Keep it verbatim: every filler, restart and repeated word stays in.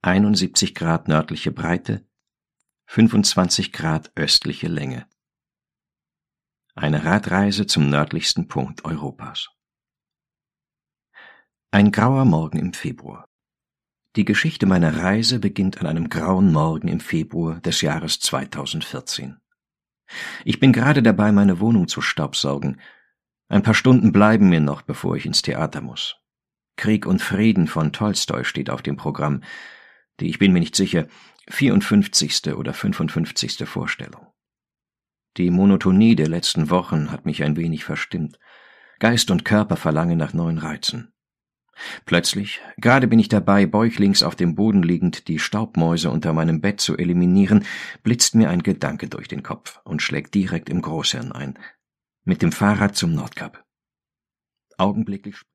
einundsiebzig Grad nördliche Breite, fünfundzwanzig Grad östliche Länge. Eine Radreise zum nördlichsten Punkt Europas. Ein grauer Morgen im Februar. Die Geschichte meiner Reise beginnt an einem grauen Morgen im Februar des Jahres zweitausendvierzehn. Ich bin gerade dabei, meine Wohnung zu staubsaugen. Ein paar Stunden bleiben mir noch, bevor ich ins Theater muss. Krieg und Frieden von Tolstoi steht auf dem Programm, die, ich bin mir nicht sicher, vierundfünfzigste oder fünfundfünfzigste Vorstellung. Die Monotonie der letzten Wochen hat mich ein wenig verstimmt. Geist und Körper verlangen nach neuen Reizen. Plötzlich, gerade bin ich dabei, bäuchlings auf dem Boden liegend die Staubmäuse unter meinem Bett zu eliminieren, blitzt mir ein Gedanke durch den Kopf und schlägt direkt im Großhirn ein. Mit dem Fahrrad zum Nordkap. Augenblicklich